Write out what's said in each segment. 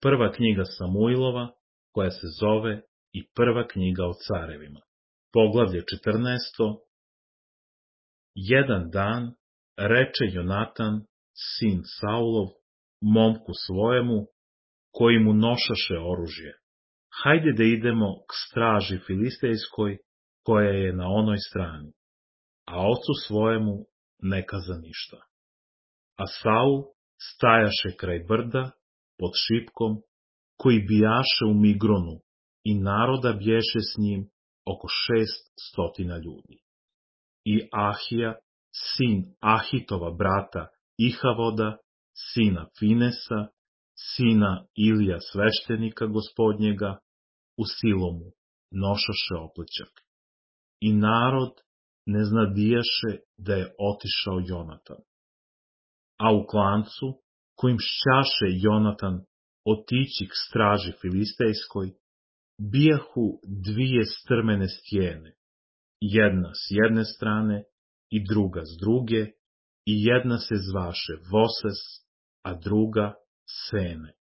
Prva knjiga Samuilova, koja se zove i prva knjiga o carevima. Poglavlje 14. Jedan dan reče Jonatan, sin Saulov, momku svojemu, koji mu nošaše oružje: hajde da idemo k straži filistejskoj, koja je na onoj strani. A ocu svojemu ne kaza ništa. A Saul stajaše kraj brda, pod šipkom, koji bijaše u Migronu, i naroda bješe s njim oko 600 ljudi. I Ahija, sin Ahitova brata Ihavoda, sina Finesa, sina Ilija sveštenika gospodnjega, u Silomu nošaše oplećak. I narod ne znadijaše da je otišao Jonatan. A u klancu, kojim šćaše Jonatan otići k straži filistejskoj, bijahu dvije strmene stijene, jedna s jedne strane i druga s druge, i jedna se zvaše Voses, a druga Sene.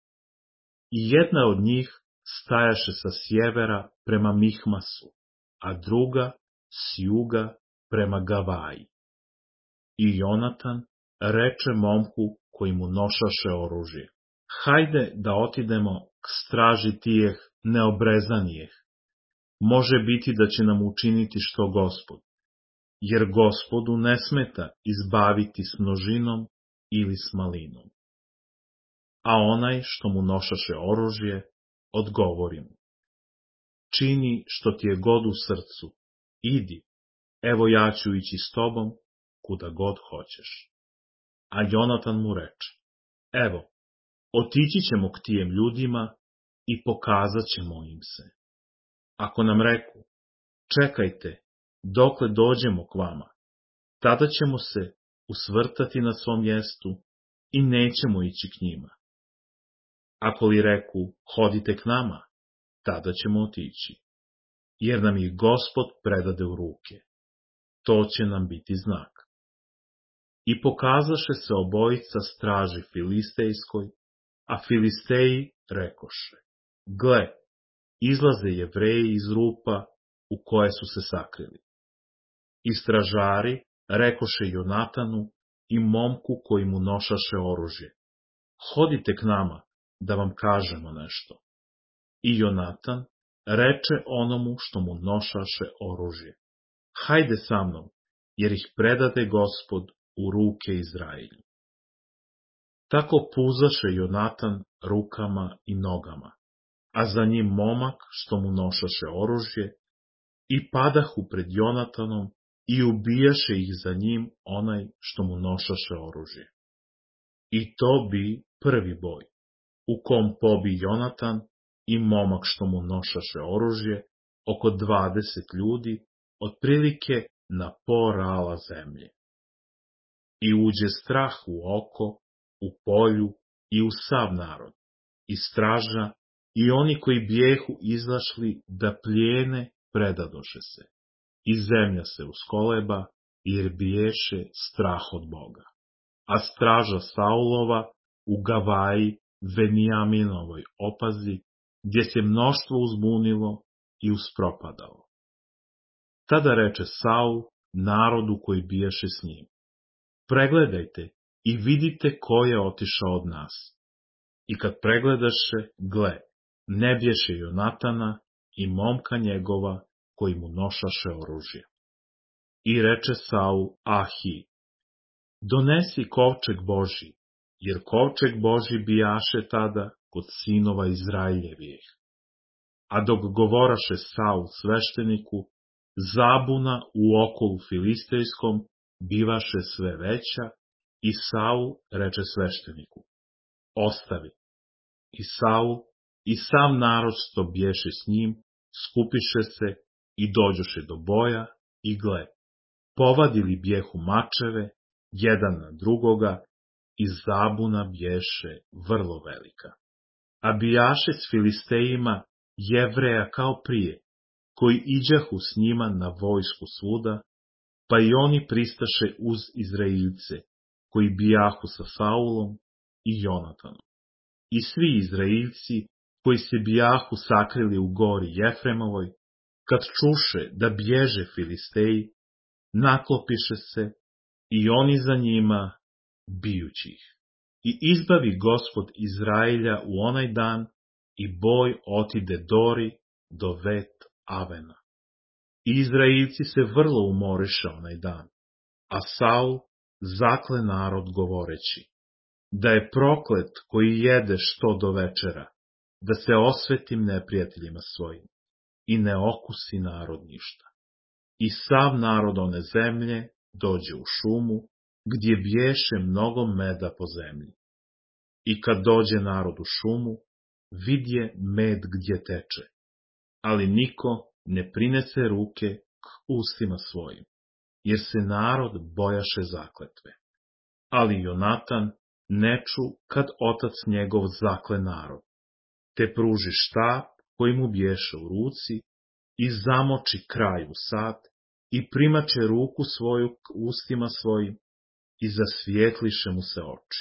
I jedna od njih stajaše sa sjevera prema Mihmasu, a druga s juga prema Gavaji. I Jonatan reče momku koji mu nošaše oružje: hajde da otidemo k straži tijeh neobrezanijeh. Može biti da će nam učiniti što Gospod, jer Gospodu ne smeta izbaviti s množinom ili s malinom. A onaj što mu nošaše oružje odgovori mu: čini što ti je god u srcu, idi, evo ja ću ići s tobom kuda god hoćeš. A Jonatan mu reče: evo, otići ćemo k tijem ljudima i pokazat ćemo im se. Ako nam reku: čekajte, dokle dođemo k vama, tada ćemo se usvrtati na svom mjestu i nećemo ići k njima. Ako li reku: hodite k nama, tada ćemo otići, jer nam ih Gospod predade u ruke. To će nam biti znak. I pokazaše se obojica straži filistejskoj, a Filisteji rekoše: gle, izlaze Jevreji iz rupa u koje su se sakrili. I stražari rekoše Jonatanu i momku koji mu nošaše oružje: hodite k nama, da vam kažemo nešto. I Jonatan reče onomu što mu nošaše oružje: hajde sa mnom, jer ih predade Gospod u ruke Izrailju. Tako puzaše Jonatan rukama i nogama, a za njim momak što mu nošaše oružje, i padahu pred Jonatanom i ubijaše ih za njim onaj što mu nošaše oružje. I to bi prvi boj, u kom pobi Jonatan i momak što mu nošaše oružje oko 20 ljudi, otprilike na pola ala zemlje. I uđe strah u oko, u polju i u sav narod, i straža, i oni koji bijehu izašli da plijene predadoše se, i zemlja se uskoleba, jer biješe strah od Boga. A straža Saulova u Gavaji, Venijaminovoj opazi, gdje se mnoštvo uzbunilo i uspropadalo. Tada reče Saul narodu koji biješe s njim: pregledajte i vidite ko je otišao od nas. I kad pregledaše, gle, ne bješe Jonatana i momka njegova koji mu nošaše oružje. I reče Saul Ahiji: donesi kovčeg Božji, jer kovčeg Božji bijaše tada kod sinova Izraeljevih. A dok govoraše Saul svešteniku, zabuna u okolu filistejskom bivaše sve veća, i Saul reče svešteniku: ostavi. I Saul i sam narod što bješe s njim skupiše se i dođoše do boja, i gle, povadili bijehu mačeve jedan na drugoga, i zabuna bješe vrlo velika. A bijaše s Filistejima Jevreja kao prije, koji iđahu s njima na vojsku svuda, pa i oni pristaše uz Izraeljce, koji bijahu sa Saulom i Jonatanom. i svi Izraeljci koji se bijahu sakrili u gori Jefremovoj, kad čuše da bježe Filisteji, naklopiše se i oni za njima, bijući ih. I izbavi Gospod Izraelja u onaj dan, i boj otide Dori do Vet Avena. I Izraeljci se vrlo umoriše onaj dan, a Saul zakle narod govoreći, da je proklet koji jede što do večera, da se osvetim neprijateljima svojim, i ne okusi narod ništa. I sav narod one zemlje dođe u šumu, gdje bješe mnogo meda po zemlji. I kad dođe narod u šumu, vidje med gdje teče, ali niko ne prinese ruke k ustima svojim, jer se narod bojaše zakletve. Ali Jonatan ne ču kad otac njegov zakle narod, te pruži štap koji mu bješe u ruci i zamoči kraj u sat i primače ruku svoju k ustima svojim i zasvijetliše mu se oči.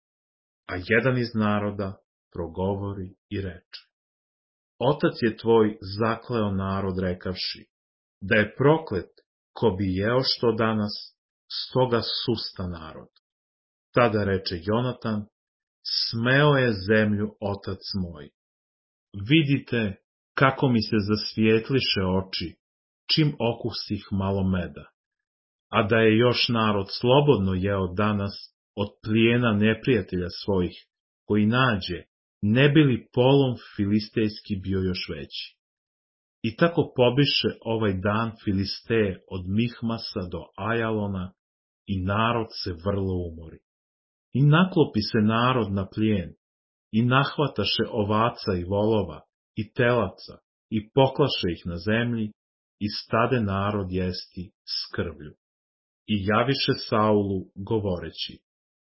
A jedan iz naroda progovori i reče: Otac je tvoj zakleo narod rekavši, da je proklet ko bi jeo što danas, stoga susta narod. Tada reče Jonatan: Smeo je zemlju otac moj. Vidite kako mi se zasvijetliše oči, čim okusih malo meda. A da je još narod slobodno jeo danas od plijena neprijatelja svojih, koji nađe, ne bi li polom filistejski bio još veći. I tako pobiše ovaj dan Filisteje od Mihmasa do Ajalona, i narod se vrlo umori. I naklopi se narod na plijen, i nahvataše ovaca i volova, i telaca, i poklaše ih na zemlji, i stade narod jesti s krvlju. I javiše Saulu, govoreći: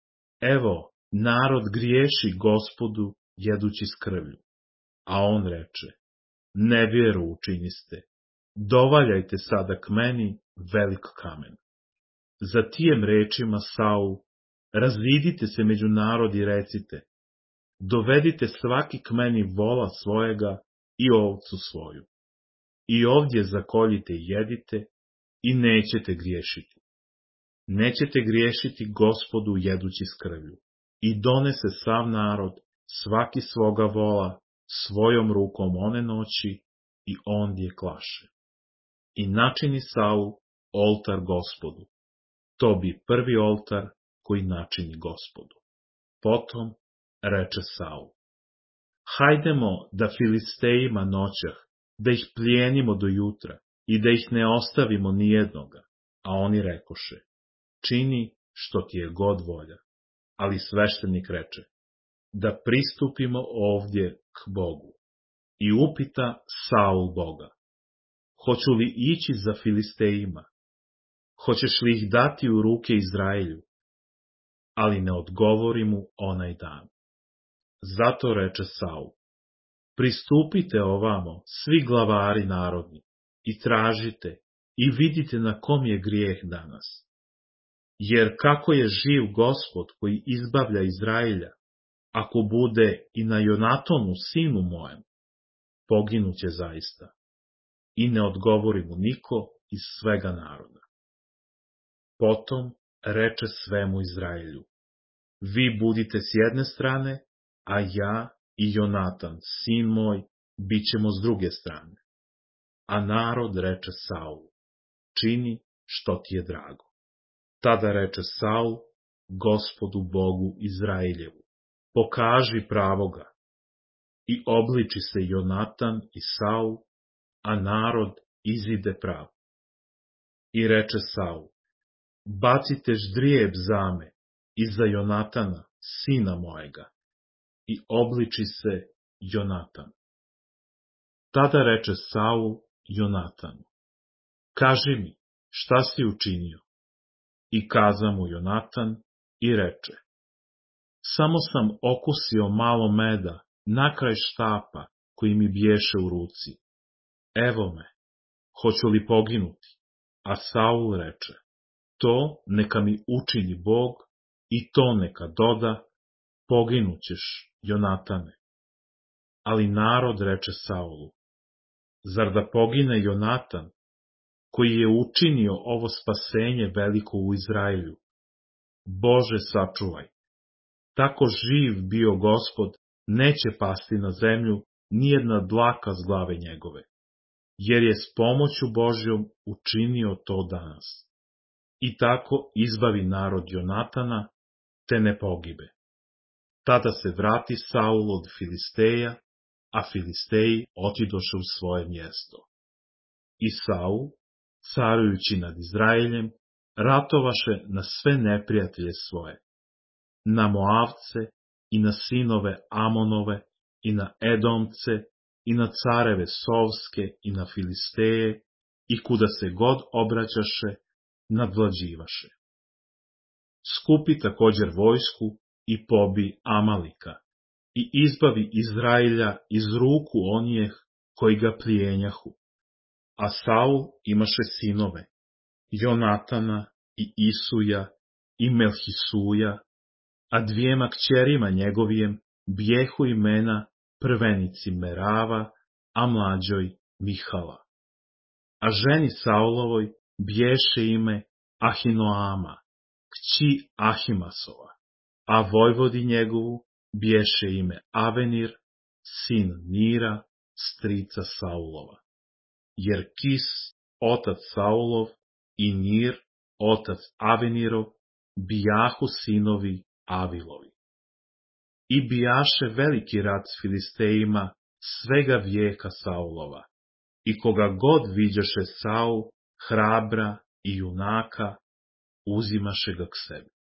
Evo, narod griješi Gospodu, jedući s krvlju. A on reče: Nevjeru učiniste, dovaljajte sada k meni velik kamen. Za tijem rečima Saul: Razidite se među narod i recite: Dovedite svaki k meni vola svojega i ovcu svoju. I ovdje zakoljite i jedite, i nećete griješiti. Nećete griješiti Gospodu jedući s krvlju. I donese sav narod, svaki svoga vola, svojom rukom one noći, i ondje klaše. I načini Saul oltar Gospodu. To bi prvi oltar koji načini Gospodu. Potom reče Saul: Hajdemo da Filistejima noćah, da ih plijenimo do jutra i da ih ne ostavimo nijednoga. A oni rekoše: Čini što ti je god volja. Ali sveštenik reče: Da pristupimo ovdje k Bogu. I upita Saul Boga: Hoću li ići za Filistejima? Hoćeš li ih dati u ruke Izraelju? Ali ne odgovori mu onaj dan. Zato reče Saul: Pristupite ovamo, svi glavari narodni, i tražite, i vidite na kom je grijeh danas. Jer kako je živ Gospod koji izbavlja Izraelja, ako bude i na Jonatanu sinu mojem, poginuće zaista. I ne odgovori mu niko iz svega naroda. Potom reče svemu Izraelju: Vi budite s jedne strane, a ja i Jonatan, sin moj, bit ćemo s druge strane. A narod reče Saulu: Čini što ti je drago. Tada reče Saul Gospodu Bogu Izraeljevu: Pokaži pravoga. I obliči se Jonatan i Saul, a narod izide prav. I reče Saul: Bacite ždrijeb za me i za Jonatana, sina mojega. I obliči se Jonatan. Tada reče Saul Jonatanu: Kaži mi, šta si učinio? I kaza mu Jonatan i reče: Samo sam okusio malo meda na kraj štapa koji mi bješe u ruci. Evo me, hoću li poginuti? A Saul reče: To neka mi učini Bog, i to neka doda, poginućeš, Jonatane. Ali narod reče Saulu, zar da pogine Jonatan, koji je učinio ovo spasenje veliko u Izraelju? Bože, sačuvaj. Tako živ bio Gospod, neće pasti na zemlju nijedna dlaka s glave njegove, jer je s pomoću Božjom učinio to danas. I tako izbavi narod Jonatana, te ne pogibe. Tada se vrati Saul od Filisteja, a Filisteji otidoše u svoje mjesto. I Saul, carujući nad Izraeljem, ratovaše na sve neprijatelje svoje, na Moavce i na sinove Amonove i na Edomce i na careve Sovske i na Filisteje i kuda se god obraćaše, nadvlađivaše. Skupi također vojsku i pobi Amalika i izbavi Izraelja iz ruku onijeh koji ga plijenjahu. A Saul imaše sinove, Jonatana i Isuja i Melhisuja, a dvijema kćerima njegovijem bijehu imena prvenici Merava, a mlađoj Mihala. A ženi Saulovoj biješe ime Ahinoama, kći Ahimasova, a vojvodi njegovu biješe ime Avenir, sin Nira, strica Saulova. Jer Kis, otac Saulov, i Nir, otac Avenirov, bijahu sinovi Avilovi. I bijaše veliki rat s Filistejima svega vijeka Saulova, i koga god viđaše Saul, hrabra i junaka, uzimaše ga k sebi.